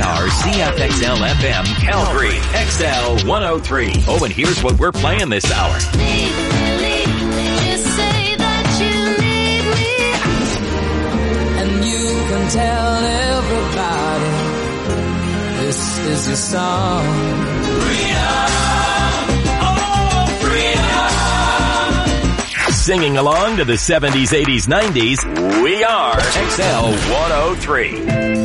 are CFXL FM Calgary, XL 103. Oh, and here's what we're playing this hour. Just say that you need me. And you can tell everybody this is your song. Singing along to the 70s, 80s, 90s, we are XL 103.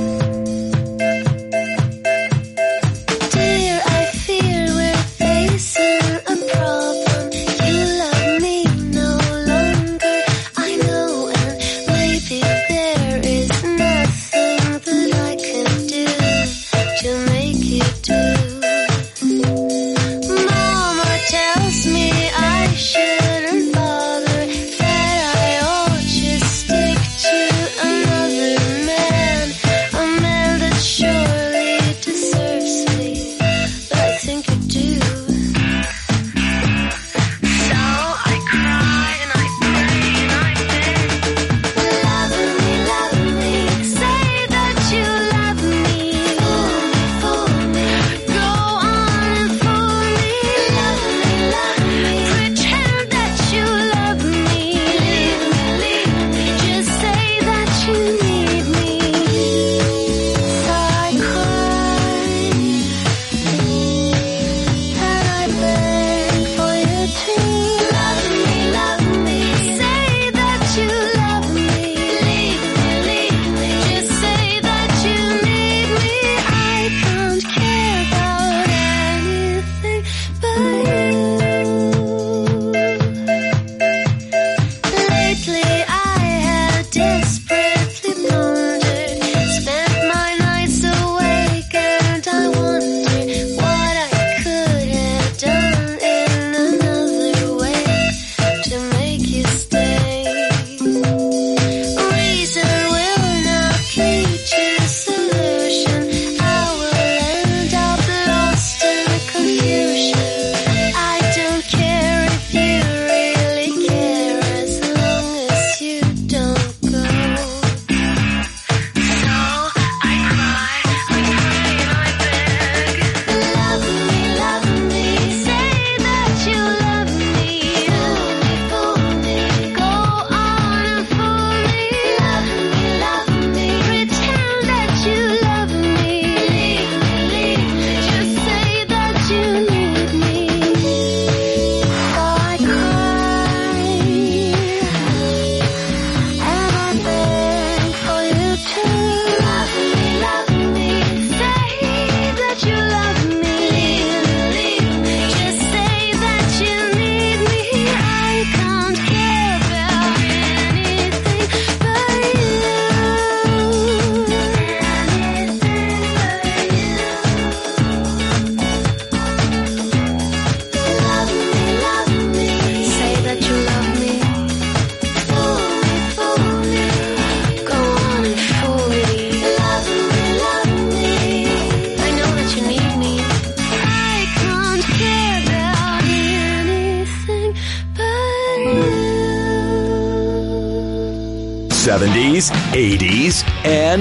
'70s, '80s, and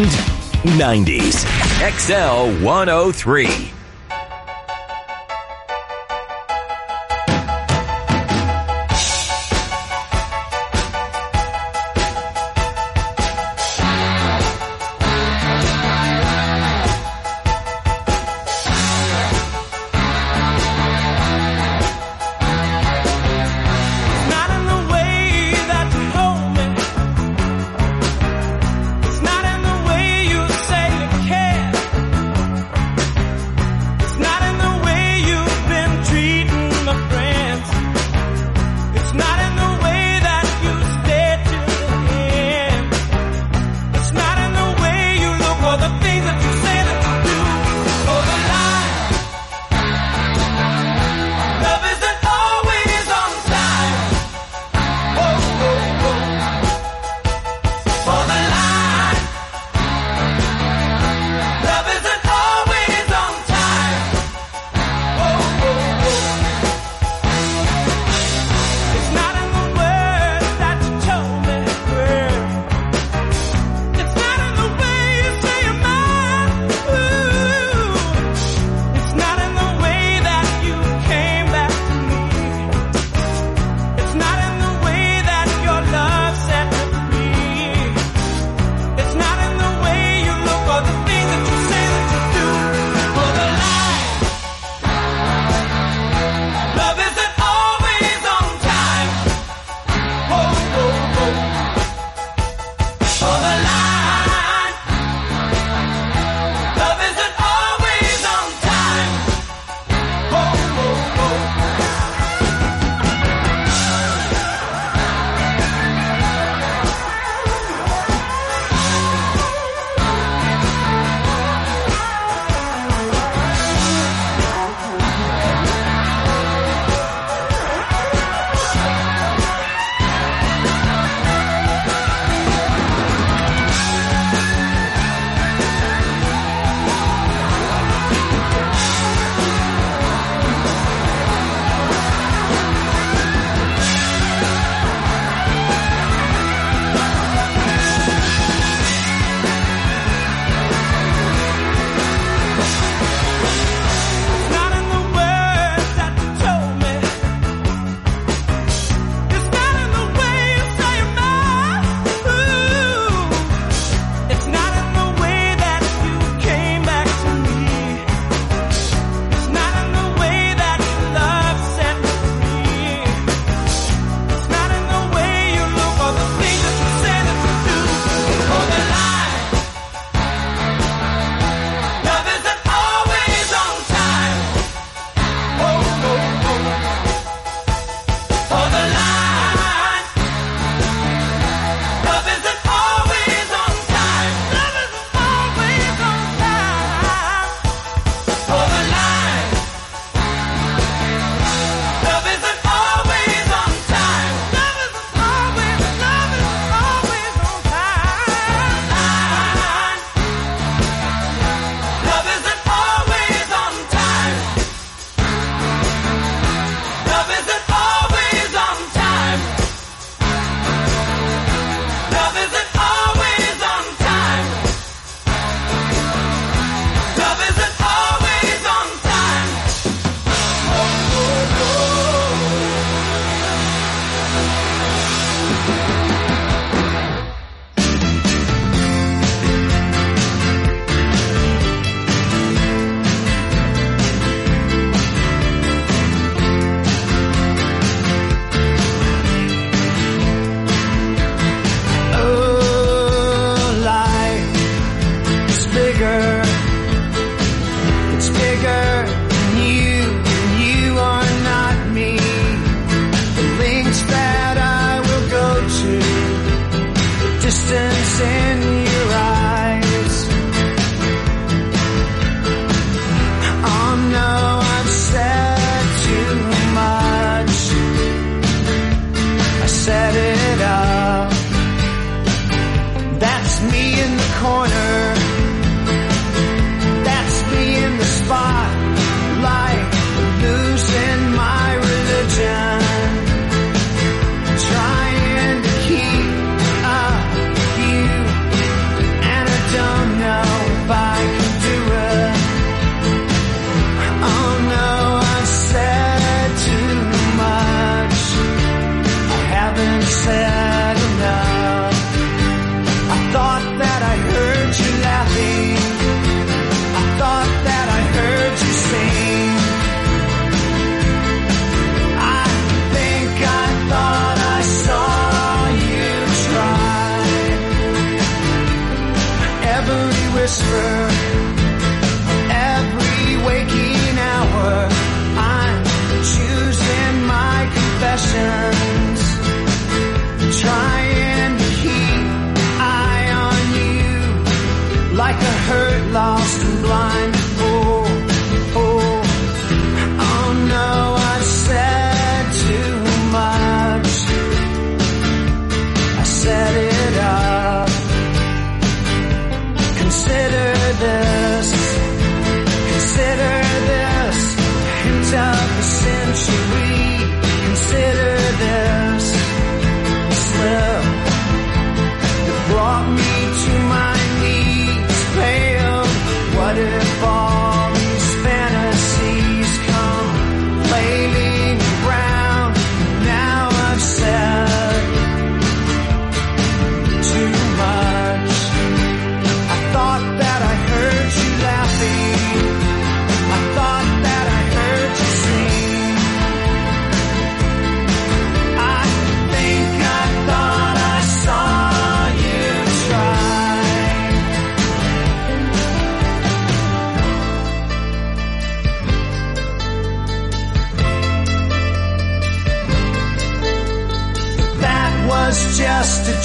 '90s. XL 103.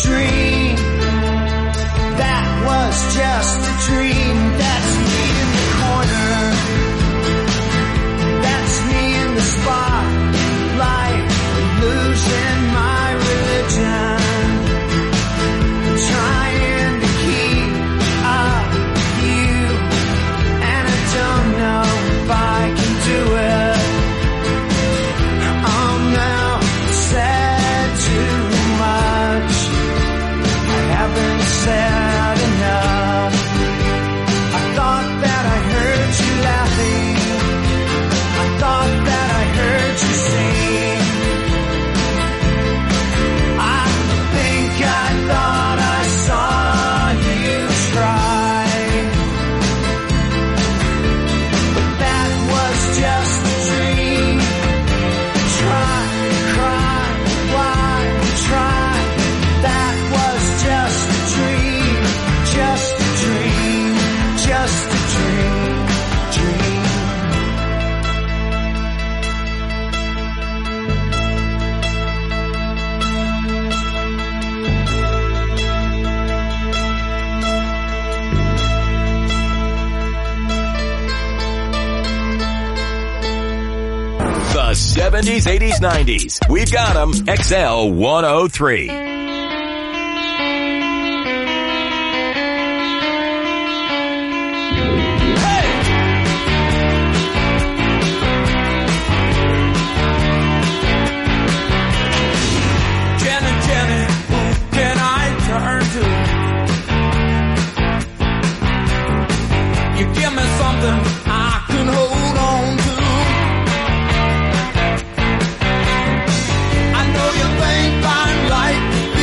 dream. That was just a dream. That's me in the corner. That's me in the spotlight, losing my religion. Trying to keep up with you, and I don't know if I can do it. I'm now said too much. I haven't said enough. I thought that I heard you laughing. I thought that I heard you sing. I think I thought I saw you try. But that was just a dream. Try, cry, why try? That was just a dream. Just a dream. Just a dream. Dream. The 70s, 80s, 90s. We've got them. XL 103. Jenny, Jenny, who can I turn to? You give me something I can hold on to. I know you think I'm like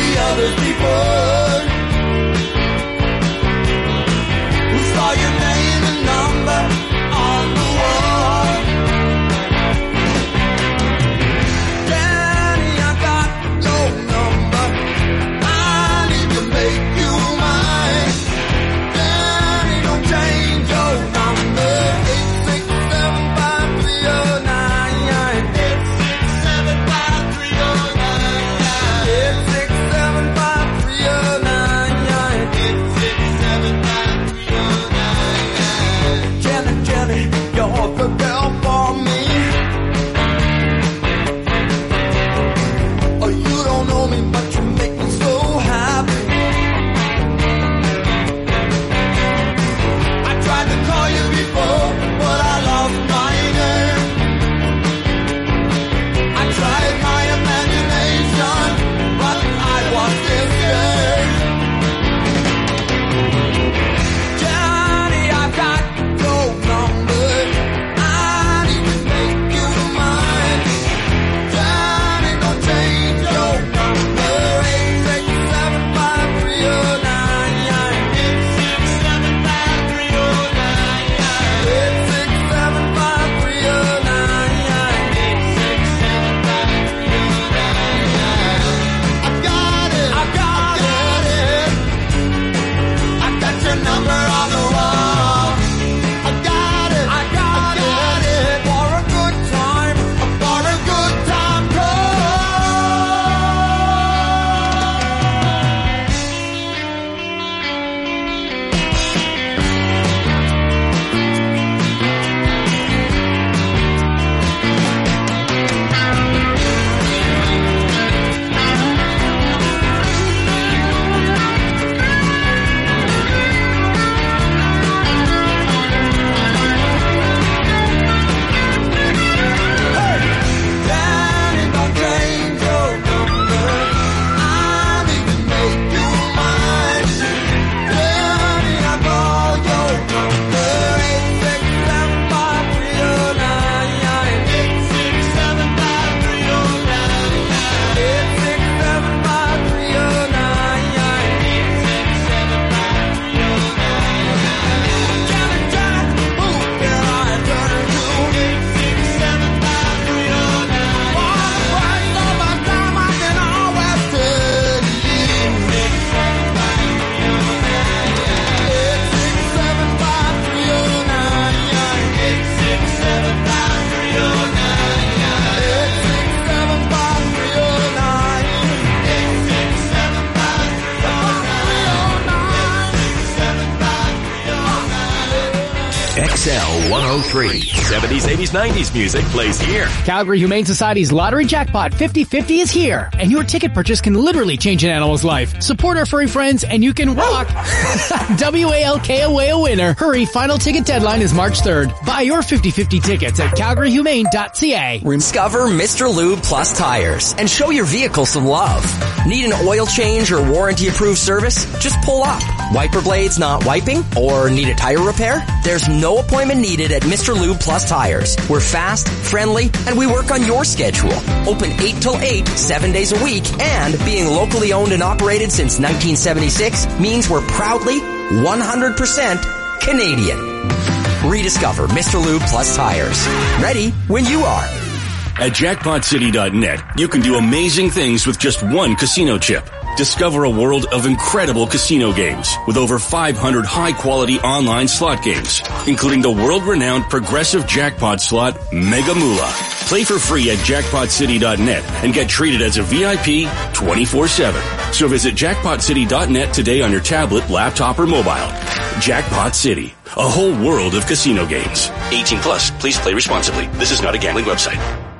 XL 103. 70s, 80s, 90s music plays here. Calgary Humane Society's Lottery Jackpot 50/50 is here, and your ticket purchase can literally change an animal's life. Support our furry friends, and you can walk WALK away a winner. Hurry, final ticket deadline is March 3rd. Buy your 50/50 tickets at calgaryhumane.ca. Discover Mr. Lube Plus tires and show your vehicle some love. Need an oil change or warranty-approved service? Just pull up. Wiper blades not wiping? Or need a tire repair? There's no appointment needed at Mr. Lube Plus Tires. We're fast, friendly, and we work on your schedule. Open 8 till 8, 7 days a week, and being locally owned and operated since 1976 means we're proudly 100% Canadian. Rediscover Mr. Lube Plus Tires. Ready when you are. At jackpotcity.net, you can do amazing things with just one casino chip. Discover a world of incredible casino games with over 500 high-quality online slot games, including the world-renowned progressive jackpot slot Mega Moolah. Play for free at jackpotcity.net and get treated as a VIP 24/7. So visit jackpotcity.net today on your tablet, laptop, or mobile. Jackpot City, a whole world of casino games. 18 plus. Please play responsibly. This is not a gambling website.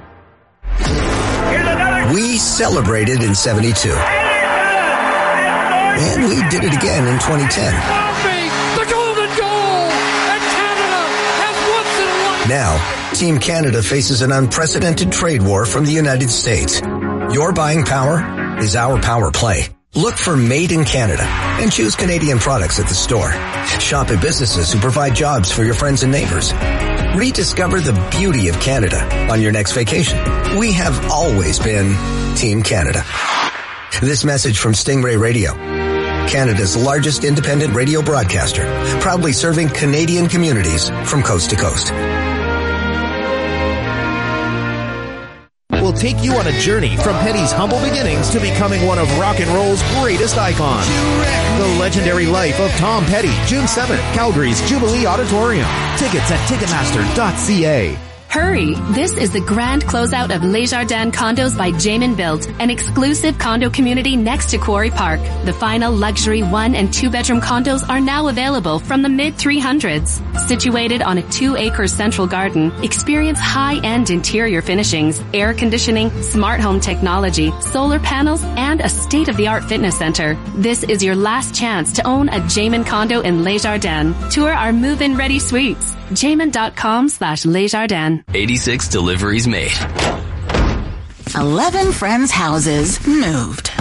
We celebrated in 72. And we did it again in 2010. The golden goal! And Canada has once and once. Now, Team Canada faces an unprecedented trade war from the United States. Your buying power is our power play. Look for Made in Canada and choose Canadian products at the store. Shop at businesses who provide jobs for your friends and neighbors. Rediscover the beauty of Canada on your next vacation. We have always been Team Canada. This message from Stingray Radio, Canada's largest independent radio broadcaster, proudly serving Canadian communities from coast to coast. We'll take you on a journey from Petty's humble beginnings to becoming one of rock and roll's greatest icons. The Legendary Life of Tom Petty, June 7th, Calgary's Jubilee Auditorium. Tickets at Ticketmaster.ca. Hurry! This is the grand closeout of Les Jardins Condos by Jamin Built, an exclusive condo community next to Quarry Park. The final luxury 1- and 2-bedroom condos are now available from the mid-300s. Situated on a 2-acre central garden, experience high-end interior finishings, air conditioning, smart home technology, solar panels, and a state-of-the-art fitness center. This is your last chance to own a Jamin condo in Les Jardins. Tour our move-in ready suites. Jamin.com/Lesjardins. 86 deliveries made. 11 friends' houses moved.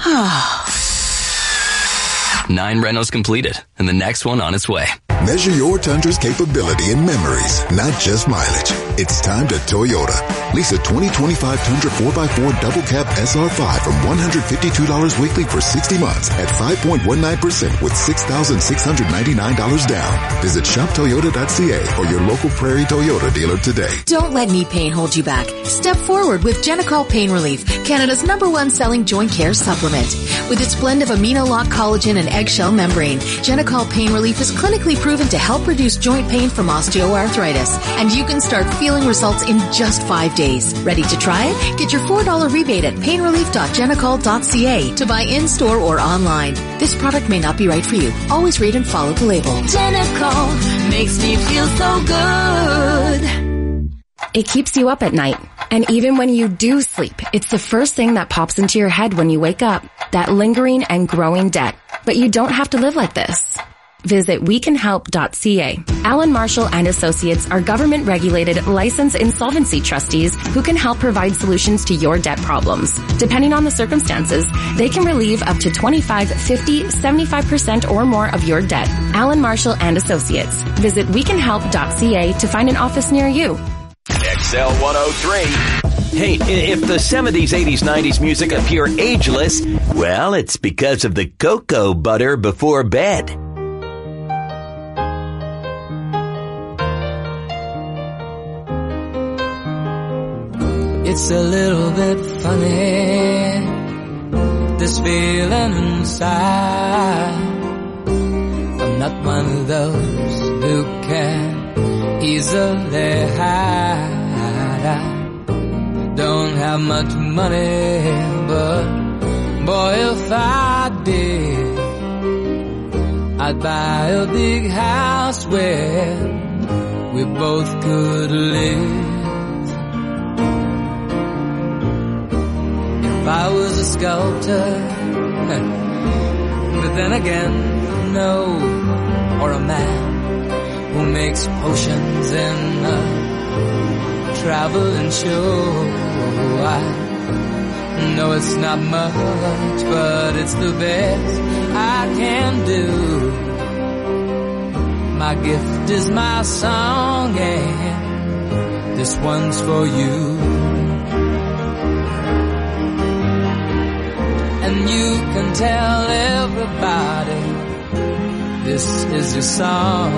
9 renos completed, and the next one on its way. Measure your Tundra's capability in memories, not just mileage. It's time to Toyota. Lease a 2025 Tundra 4x4 double cab SR5 from $152 weekly for 60 months at 5.19% with $6,699 down. Visit shoptoyota.ca or your local Prairie Toyota dealer today. Don't let knee pain hold you back. Step forward with Genicol Pain Relief, Canada's #1 selling joint care supplement. With its blend of amino-lock collagen and eggshell membrane, Genicol Pain Relief is clinically proven to help reduce joint pain from osteoarthritis. And you can start feeling results in just 5 days. Ready to try it? Get your $4 rebate at painrelief.genicol.ca to buy in-store or online. This product may not be right for you. Always read and follow the label. Genicol makes me feel so good. It keeps you up at night. And even when you do sleep, it's the first thing that pops into your head when you wake up. That lingering and growing debt. But you don't have to live like this. Visit wecanhelp.ca. Alan Marshall and Associates are government-regulated, licensed insolvency trustees who can help provide solutions to your debt problems. Depending on the circumstances, they can relieve up to 25, 50, 75% or more of your debt. Alan Marshall and Associates. Visit wecanhelp.ca to find an office near you. XL 103. Hey, if the 70s, 80s, 90s music appear ageless, well, it's because of the cocoa butter before bed. It's a little bit funny, this feeling inside. I'm not one of those who can easily hide. I don't have much money, but boy, if I did, I'd buy a big house where we both could live. If I was a sculptor, but then again, no, or a man who makes potions in a traveling show. I know it's not much, but it's the best I can do. My gift is my song, and this one's for you. And you can tell everybody this is your song.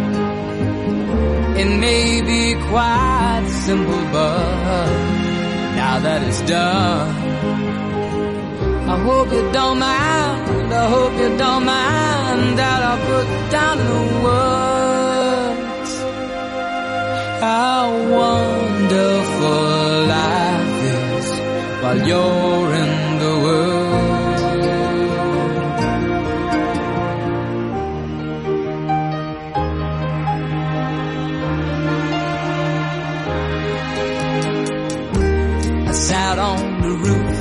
It may be quite simple, but now that it's done, I hope you don't mind, I hope you don't mind that I put down the words how wonderful life is while you're in the world. I sat on the roof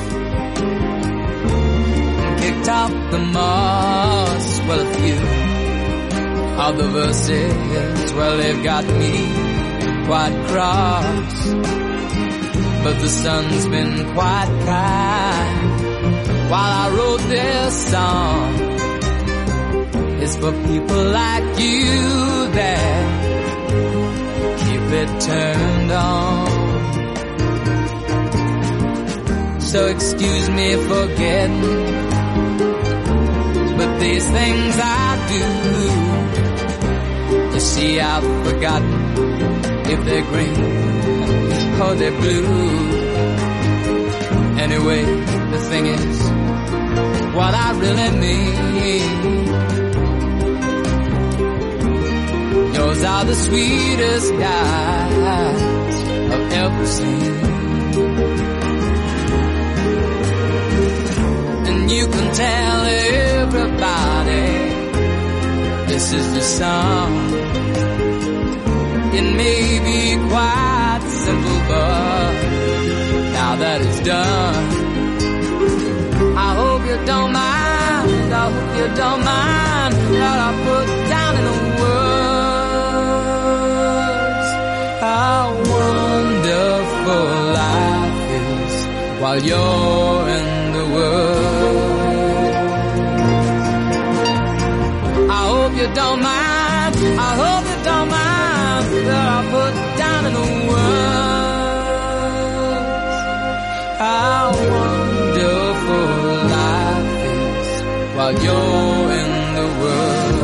and kicked up the moss. Well, a few of the verses, well, they've got me quite cross, but the sun's been quite kind while I wrote this song. It's for people like you that keep it turned on. So excuse me for getting, but these things I do, you see, I've forgotten if they're green or they're blue. Anyway, the thing is, what I really mean, yours are the sweetest eyes I've ever seen. And you can tell everybody this is the song. It may be quite simple, but now that it's done, I hope you don't mind, I hope you don't mind that I put down in the words how wonderful life is while you're in the world. I hope you don't mind, I hope you don't mind that I put down in the words how wonderful life is while you're in the world.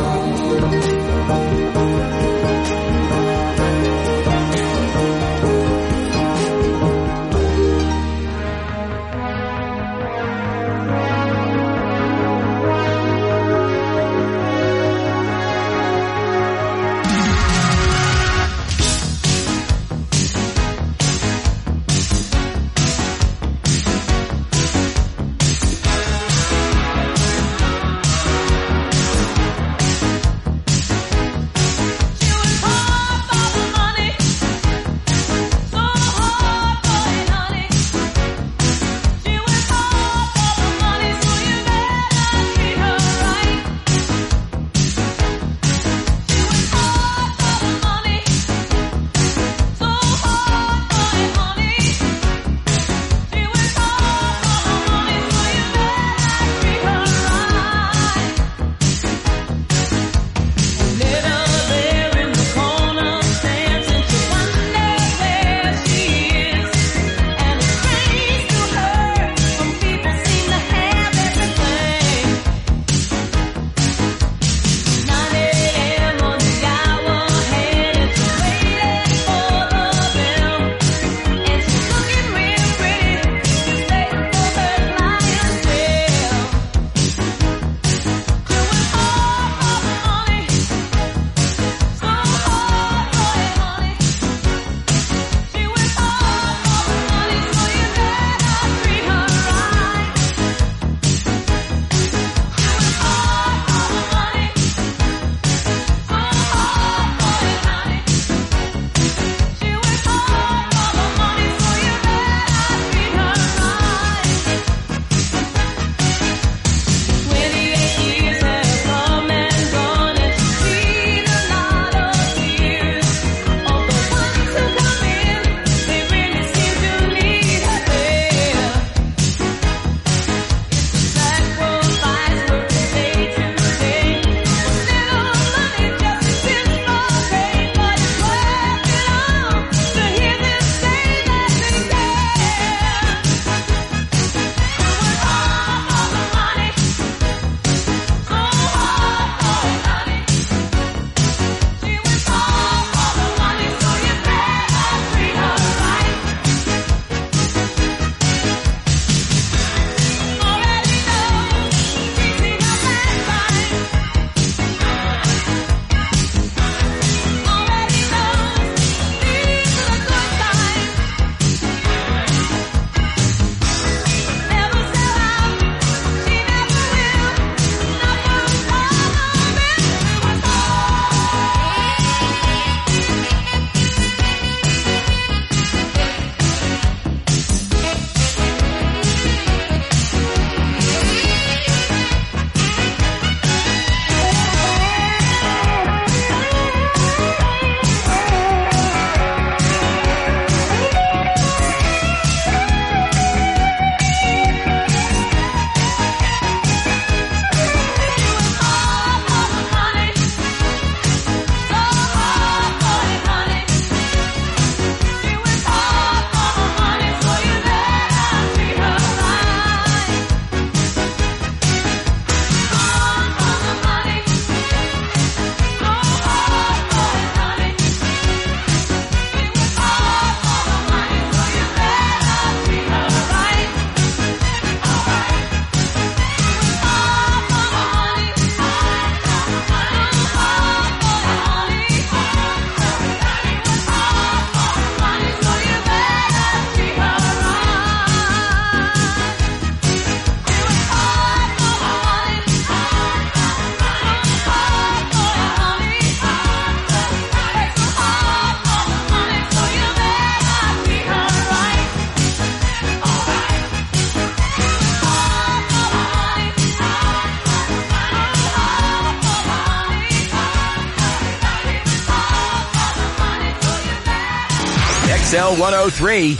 XL 103.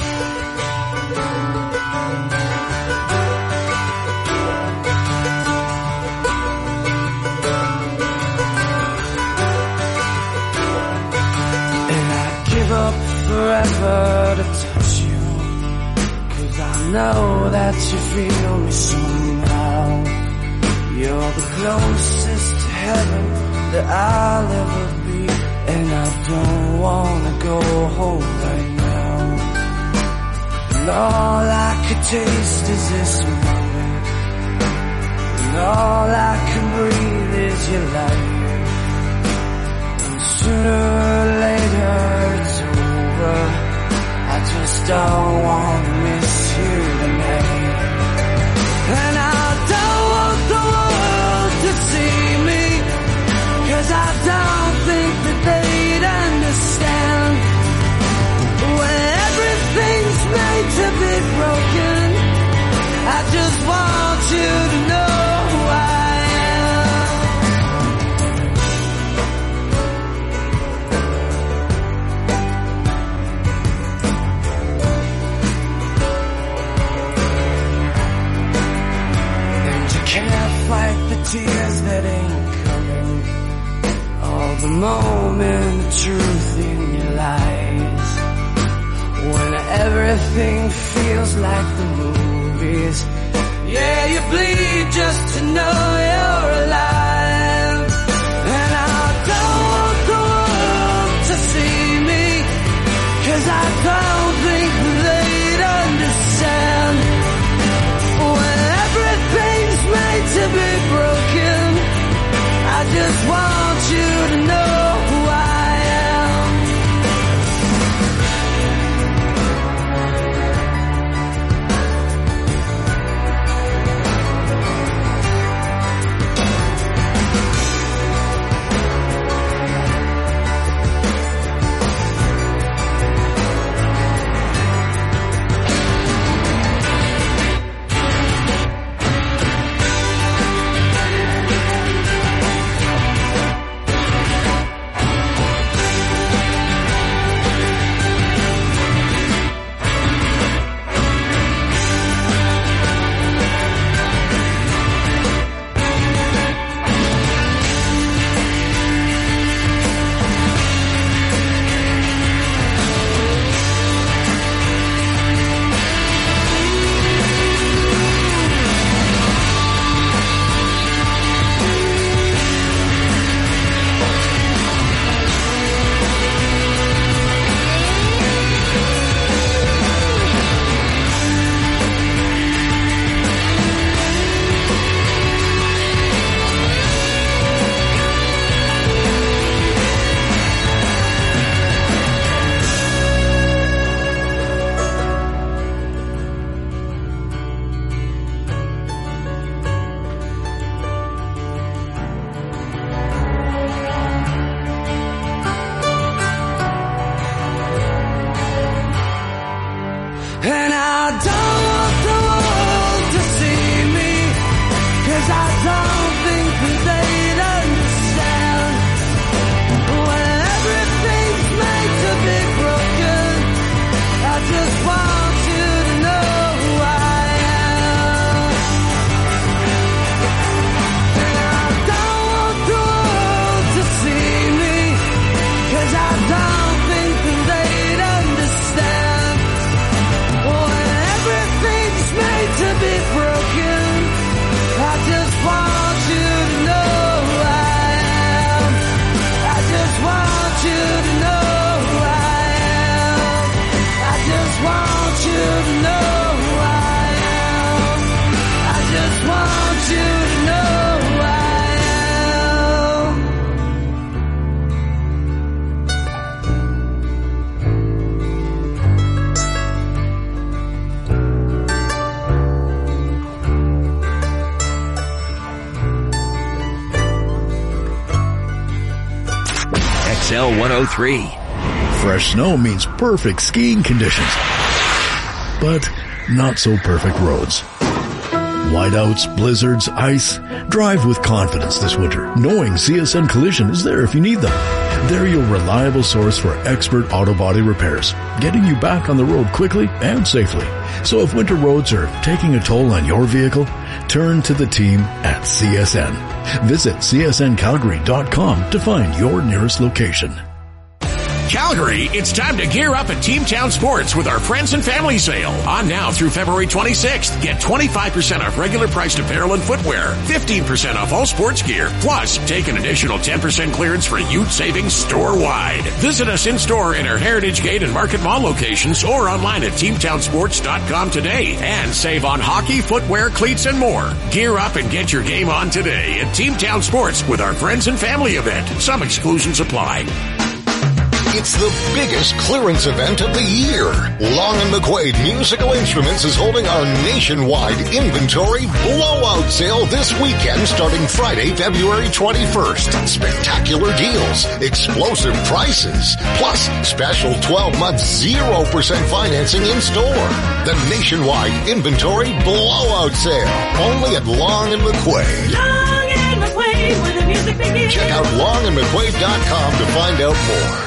Forever to touch you, 'cause I know that you feel me somehow. You're the closest to heaven that I'll ever be, and I don't wanna go home right now. And all I could taste is this moment, and all I can breathe is your light. And sooner or later it's over, I just don't want to miss you tonight. And I don't want the world to see me, 'cause I don't think that they'd understand. When everything's made to be broken, I just want you to know who I am. Can't fight the tears that ain't coming, all the moment of truth in your lies. When everything feels like the movies, yeah, you bleed just to know you're alive. And I don't want the world to see me, 'cause I don't think they'd understand. When everything's made to be broken, I just want you to know who I am. And I don't want the world to see me, 'cause I don't think that they'd understand. When everything's made to be broken, I just want you to know who I am. And I don't want the world to see me, 'cause I don't think that they'd understand. When everything's made to be broken, I just want you to know who I am. I just want you to know who I am. I just want you to know who I am. I just want you to know who I am. XL 103. Fresh snow means perfect skiing conditions, but not so perfect roads. Whiteouts, blizzards, ice. Drive with confidence this winter, knowing CSN Collision is there if you need them. They're your reliable source for expert auto body repairs, getting you back on the road quickly and safely. So if winter roads are taking a toll on your vehicle, turn to the team at CSN. Visit csncalgary.com to find your nearest location. Calgary, it's time to gear up at Teamtown Sports with our Friends and Family Sale. On now through February 26th. Get 25% off regular priced apparel and footwear, 15% off all sports gear, plus take an additional 10% clearance for youth savings store-wide. Visit us in-store in our Heritage Gate and Market Mall locations or online at teamtownsports.com today and save on hockey, footwear, cleats, and more. Gear up and get your game on today at Teamtown Sports with our Friends and Family event. Some exclusions apply. It's the biggest clearance event of the year. Long & McQuaid Musical Instruments is holding our nationwide inventory blowout sale this weekend starting Friday, February 21st. Spectacular deals, explosive prices, plus special 12-month 0% financing in store. The nationwide inventory blowout sale, only at Long & McQuaid. Long & McQuaid, where the music begins. Check out longandmcquaid.com to find out more.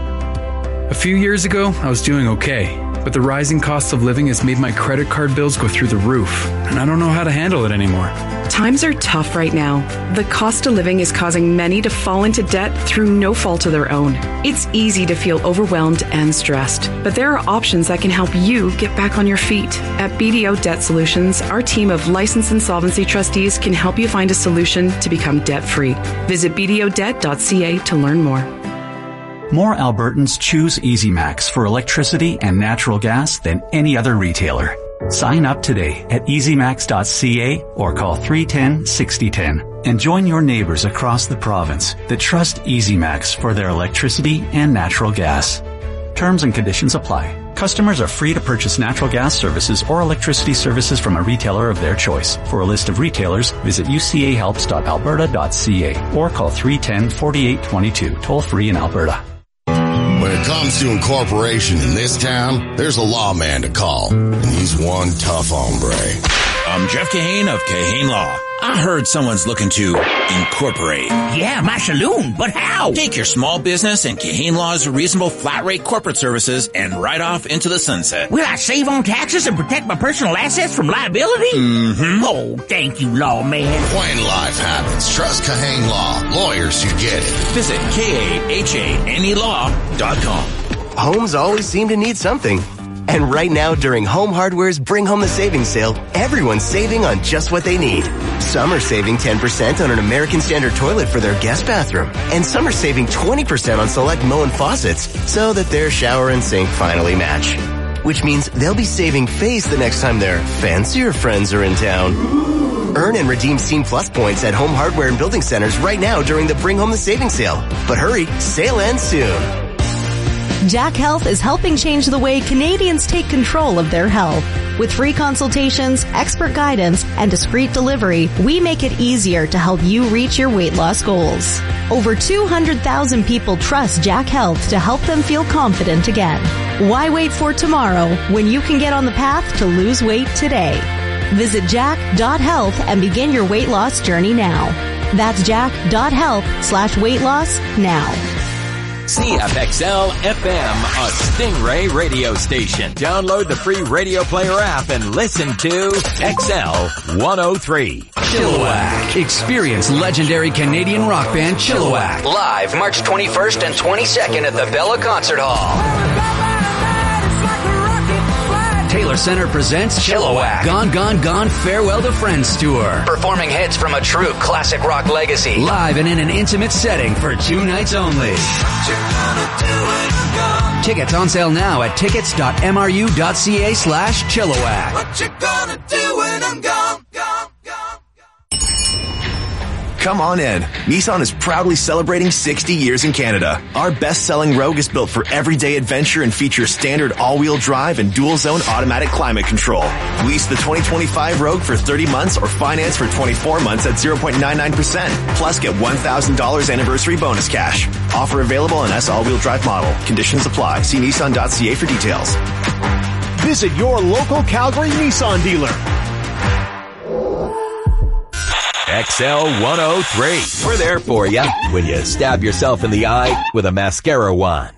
A few years ago, I was doing okay, but the rising cost of living has made my credit card bills go through the roof, and I don't know how to handle it anymore. Times are tough right now. The cost of living is causing many to fall into debt through no fault of their own. It's easy to feel overwhelmed and stressed, but there are options that can help you get back on your feet. At BDO Debt Solutions, our team of licensed insolvency trustees can help you find a solution to become debt-free. Visit bdodebt.ca to learn more. More Albertans choose EasyMax for electricity and natural gas than any other retailer. Sign up today at easymax.ca or call 310-6010 and join your neighbors across the province that trust EasyMax for their electricity and natural gas. Terms and conditions apply. Customers are free to purchase natural gas services or electricity services from a retailer of their choice. For a list of retailers, visit ucahelps.alberta.ca or call 310-4822, toll free in Alberta. When it comes to incorporation in this town, there's a lawman to call, and he's one tough hombre. I'm Jeff Kahane of Kahane Law. I heard someone's looking to incorporate. Yeah, my saloon, but how? Take your small business and Kahane Law's reasonable flat rate corporate services and ride off into the sunset. Will I save on taxes and protect my personal assets from liability? Mm-hmm. Oh, thank you, lawman. When life happens, trust Kahane Law. Lawyers who get it. Visit KAHANElaw.com. Homes always seem to need something. And right now, during Home Hardware's Bring Home the Savings Sale, everyone's saving on just what they need. Some are saving 10% on an American Standard toilet for their guest bathroom. And some are saving 20% on select Moen faucets so that their shower and sink finally match. Which means they'll be saving face the next time their fancier friends are in town. Earn and redeem Scene Plus points at Home Hardware and Building Centers right now during the Bring Home the Savings Sale. But hurry, sale ends soon. Jack Health is helping change the way Canadians take control of their health. With free consultations, expert guidance, and discreet delivery, we make it easier to help you reach your weight loss goals. Over 200,000 people trust Jack Health to help them feel confident again. Why wait for tomorrow when you can get on the path to lose weight today? Visit jack.health and begin your weight loss journey now. That's jack.health/weight loss now. CFXL FM, a Stingray radio station. Download the free Radio Player app and listen to XL 103. Chilliwack. Experience legendary Canadian rock band Chilliwack. Live March 21st and 22nd at the Bella Concert Hall. Taylor Center presents Chilliwack. Gone, Gone, Gone, Farewell to Friends Tour. Performing hits from a true classic rock legacy. Live and in an intimate setting for 2 nights only. Tickets on sale now at tickets.mru.ca/Chilliwack. What you gonna do when I'm gone, gone, gone? Come on in. Nissan is proudly celebrating 60 years in Canada. Our best-selling Rogue is built for everyday adventure and features standard all-wheel drive and dual-zone automatic climate control. Lease the 2025 Rogue for 30 months or finance for 24 months at 0.99%. Plus get $1,000 anniversary bonus cash. Offer available on S all-wheel drive model. Conditions apply. See Nissan.ca for details. Visit your local Calgary Nissan dealer. XL 103. We're there for you when you stab yourself in the eye with a mascara wand.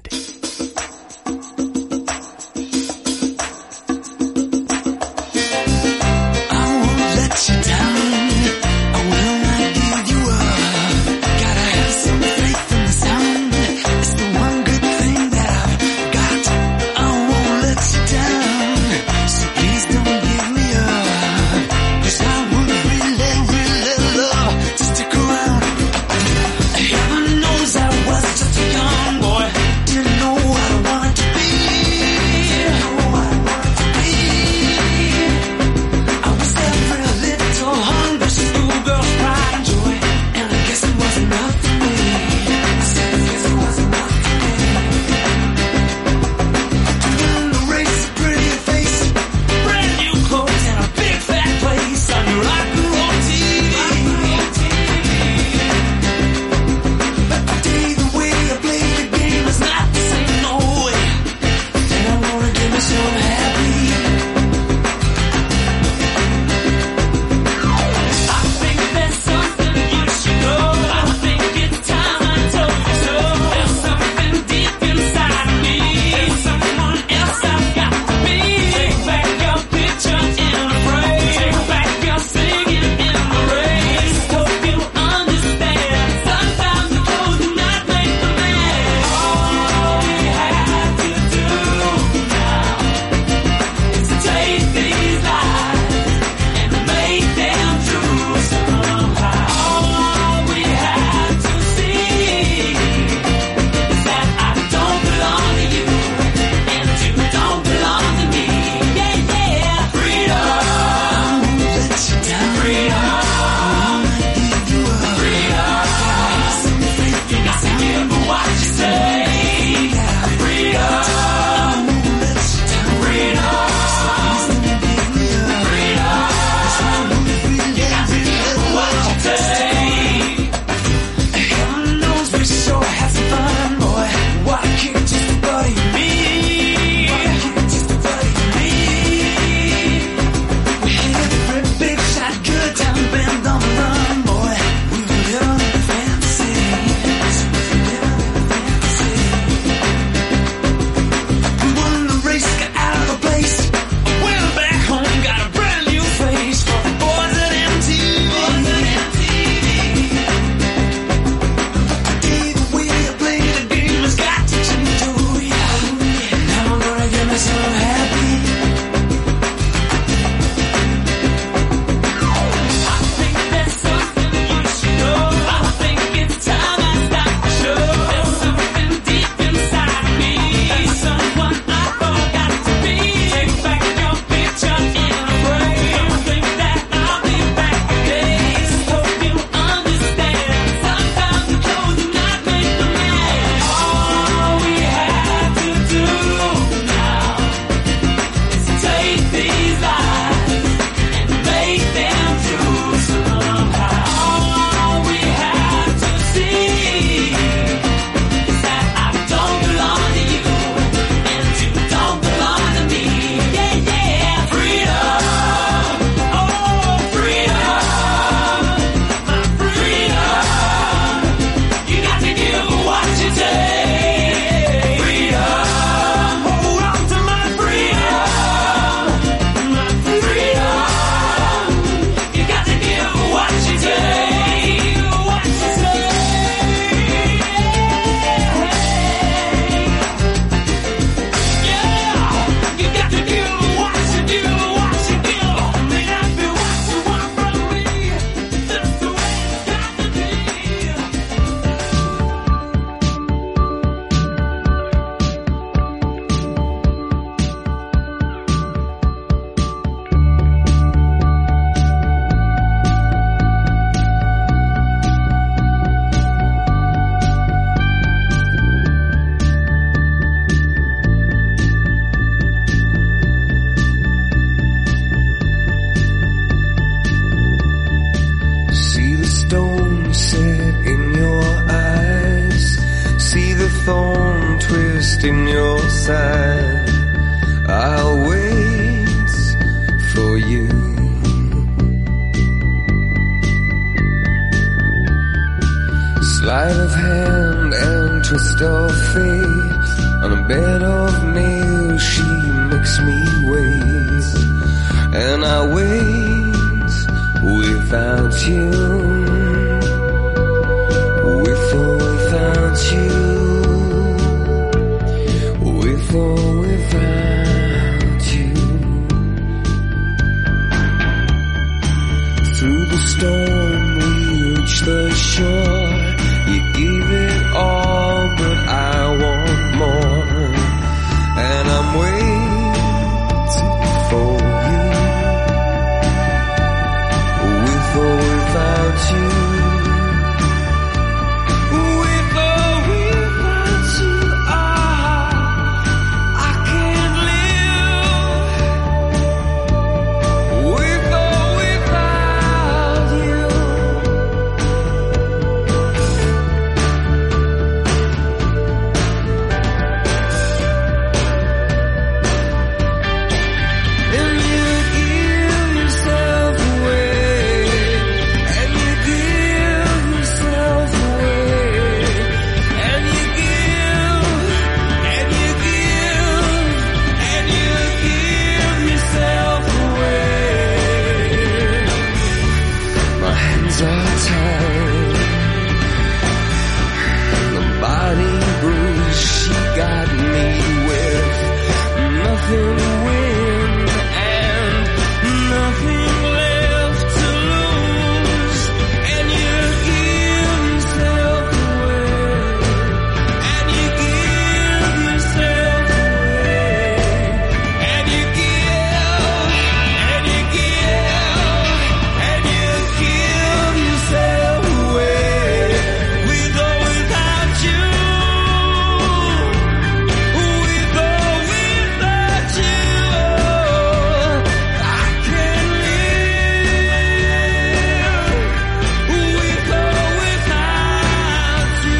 twist in your side. I'll wait for you. Sleight of hand and twist of fate. On a bed of nails she makes me wait. And I wait without you. With or without you. With or without you. Through the storm we reach the shore. You gave it all, but I want more. And I'm waiting for you. With or without you. With or without you, I can't live. With or without you. And you give yourself away. And you give yourself away. And you give. And you give. And you give yourself away. My hands are tied. The body bruised. She got me with nothing to win and nothing left to lose. And you give yourself away. And you give yourself away. And you give. And you give. And you give yourself away. With or without you. With or without you. I can't live. With or without you.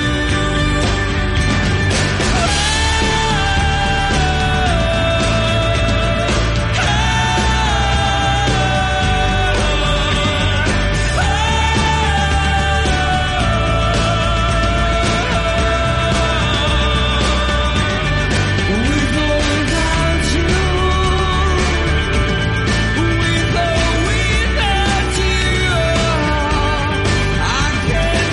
With or without you. With or without you. I can't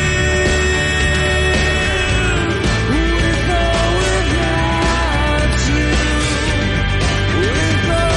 live. With or without you. With or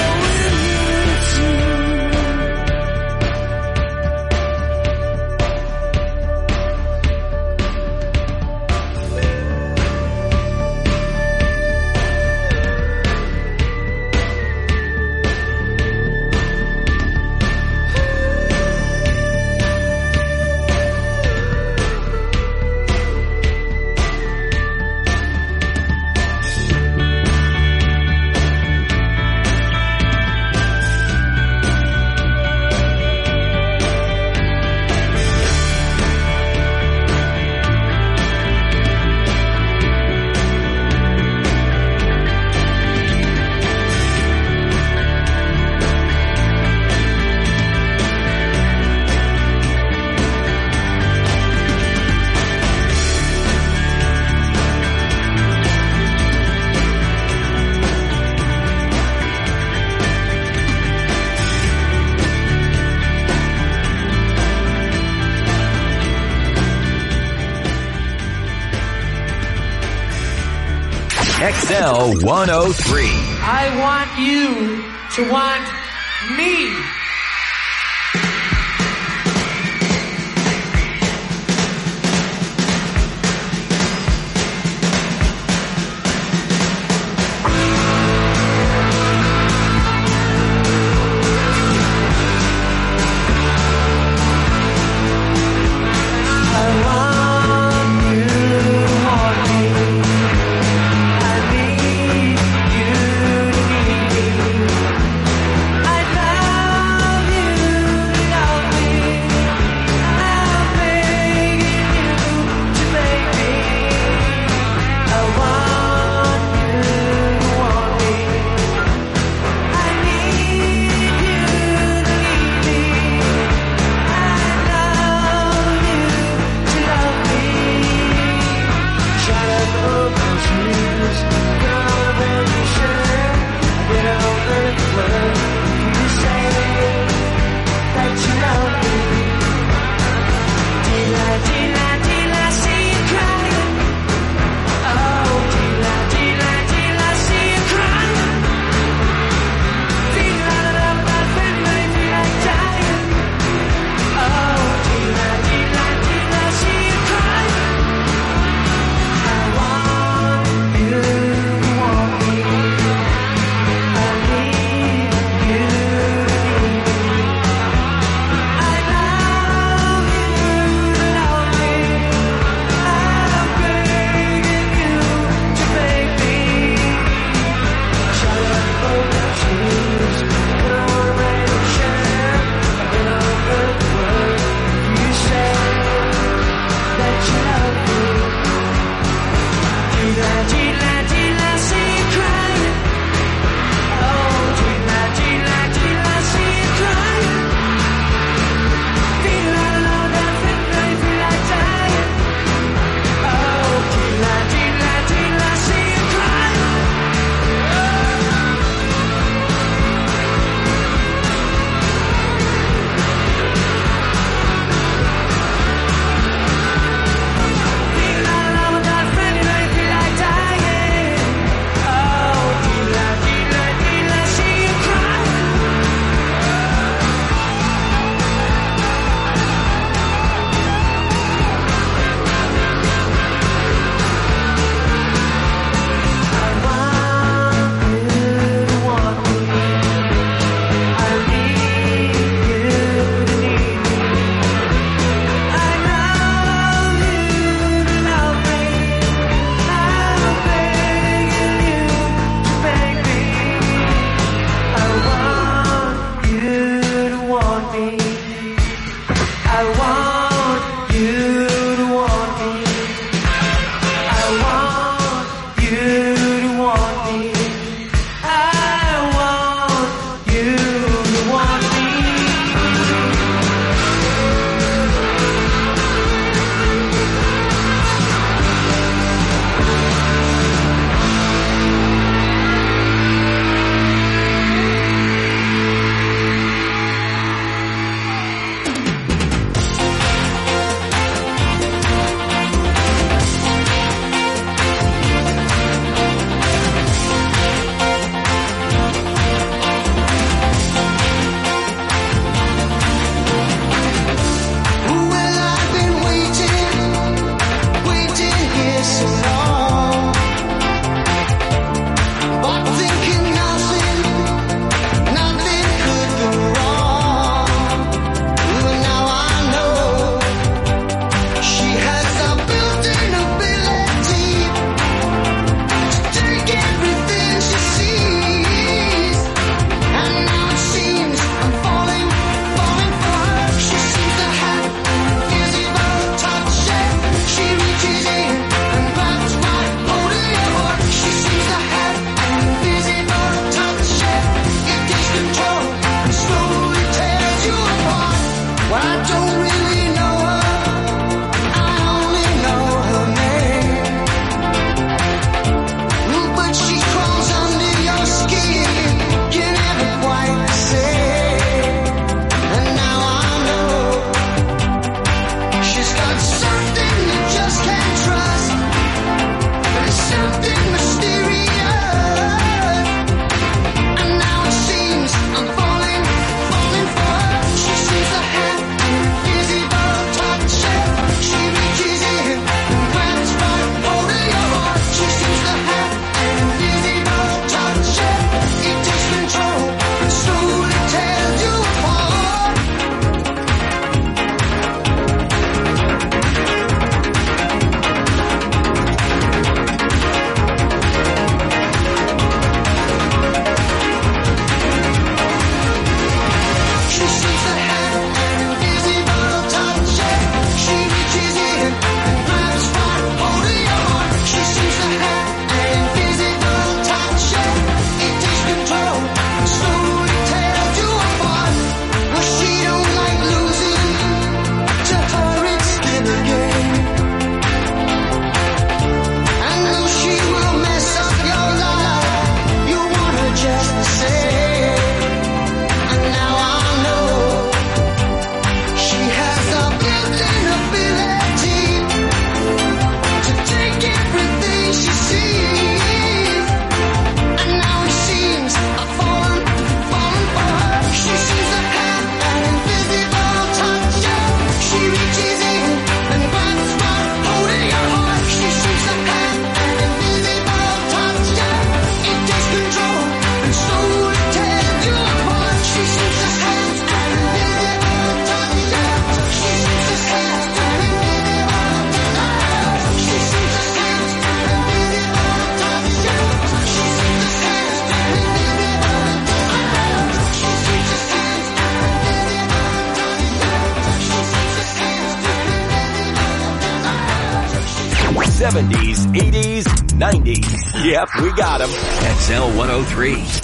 XL 103. I want you to want me. I want you to want me. I need you to need me. I found 70s, 80s, 90s. Yep, we got them. XL 103.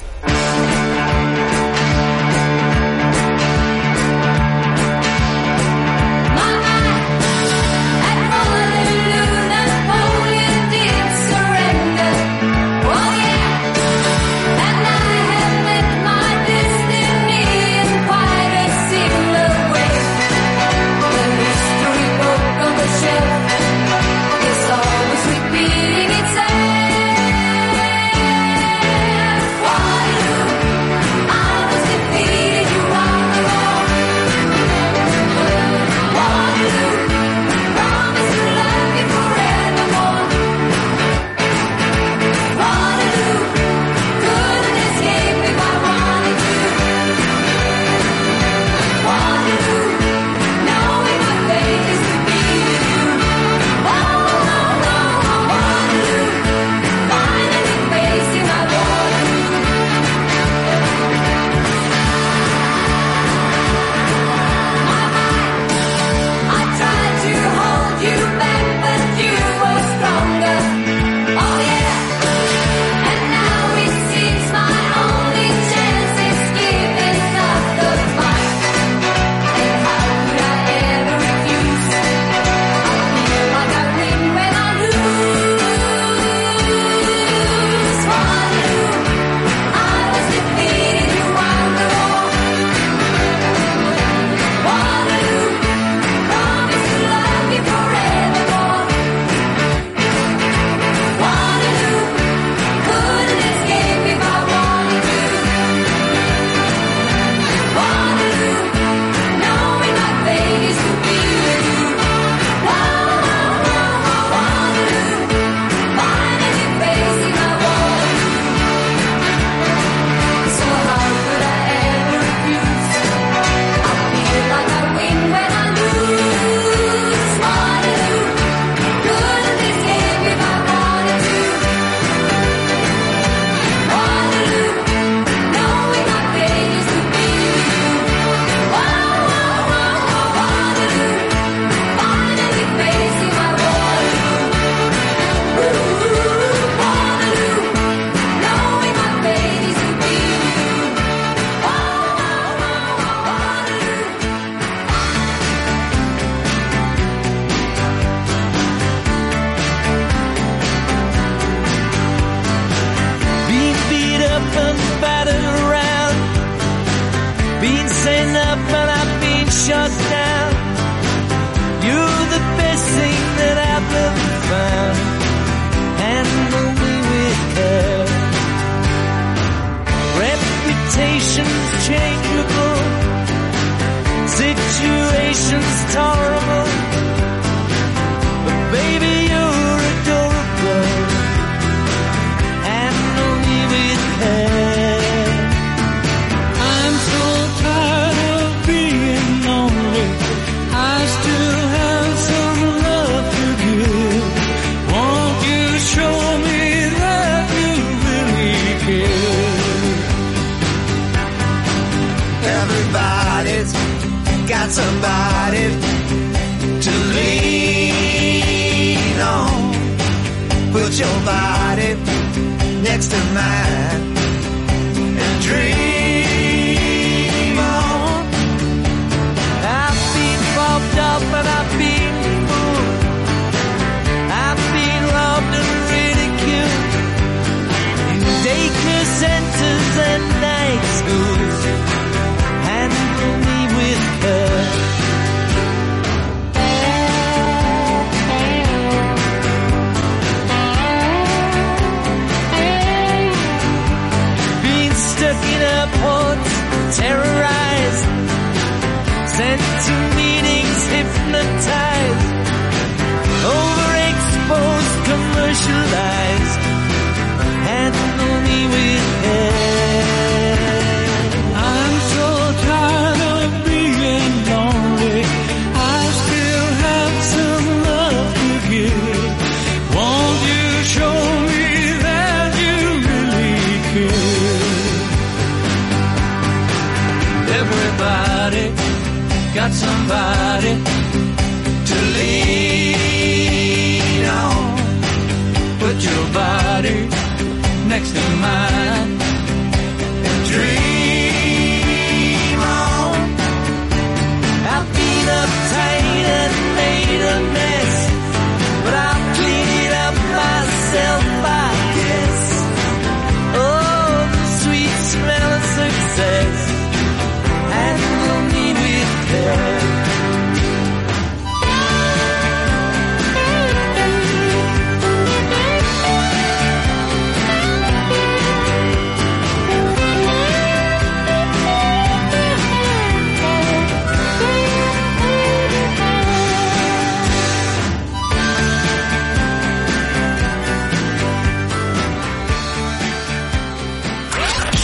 got somebody to lean on.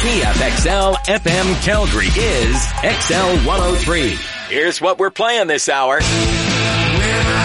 CFXL FM Calgary is XL 103. Here's what we're playing this hour. When